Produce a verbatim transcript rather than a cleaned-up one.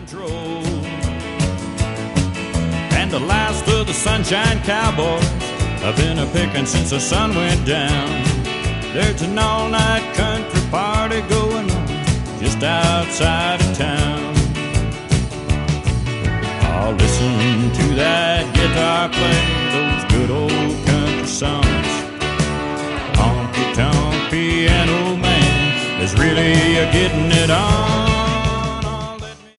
control. And the last of the Sunshine Cowboys have been a picking since the sun went down. There's an all-night country party going on just outside of town. I'll listen to that guitar play